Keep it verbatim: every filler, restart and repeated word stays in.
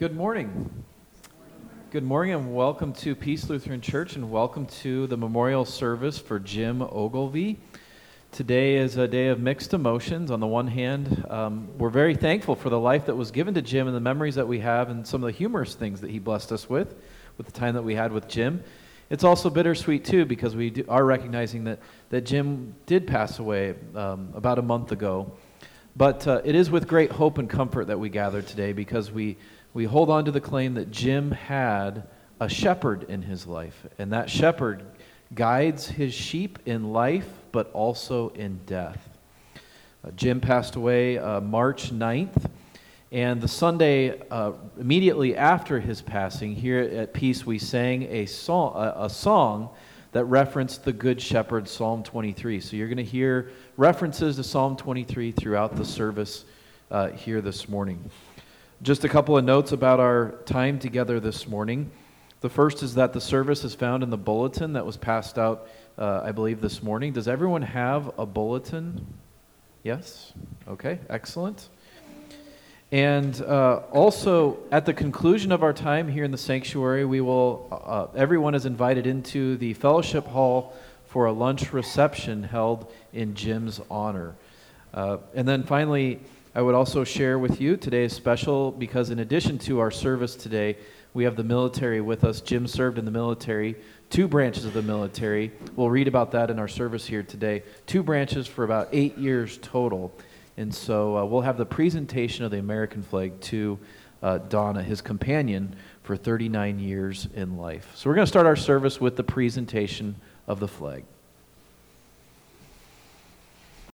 Good morning. Good morning and welcome to Peace Lutheran Church and welcome to the memorial service for Jim Ogilvie. Today is a day of mixed emotions. On the one hand, um, we're very thankful for the life that was given to Jim and the memories that we have and some of the humorous things that he blessed us with, with the time that we had with Jim. It's also bittersweet too because we do, are recognizing that, that Jim did pass away um, about a month ago. But uh, it is with great hope and comfort that we gather today because we We hold on to the claim that Jim had a shepherd in his life, and that shepherd guides his sheep in life, but also in death. Uh, Jim passed away uh, March ninth, and the Sunday uh, immediately after his passing, here at Peace, we sang a song, a, a song that referenced the Good Shepherd, Psalm twenty-three. So you're going to hear references to Psalm twenty-three throughout the service uh, here this morning. Just a couple of notes about our time together this morning. The first is that the service is found in the bulletin that was passed out, uh, I believe, this morning. Does everyone have a bulletin? Yes? Okay, excellent. And uh, also, at the conclusion of our time here in the sanctuary, we will. Uh, everyone is invited into the fellowship hall for a lunch reception held in Jim's honor. Uh, and then finally, I would also share with you today is special because in addition to our service today, we have the military with us. Jim served in the military, two branches of the military. We'll read about that in our service here today. Two branches for about eight years total. And so uh, we'll have the presentation of the American flag to uh, Donna, his companion, for thirty-nine years in life. So we're going to start our service with the presentation of the flag.